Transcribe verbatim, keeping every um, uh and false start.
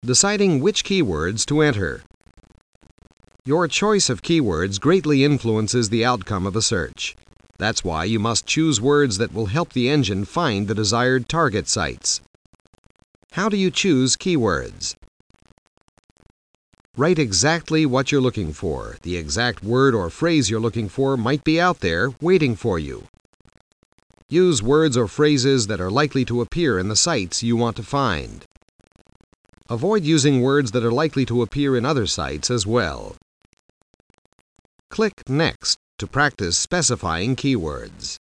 Deciding which keywords to enter. Your choice of keywords greatly influences the outcome of a search. That's why you must choose words that will help the engine find the desired target sites. How do you choose keywords? Write exactly what you're looking for. The exact word or phrase you're looking for might be out there waiting for you. Use words or phrases that are likely to appear in the sites you want to find. Avoid using words that are likely to appear in other sites as well. Click Next to practice specifying keywords.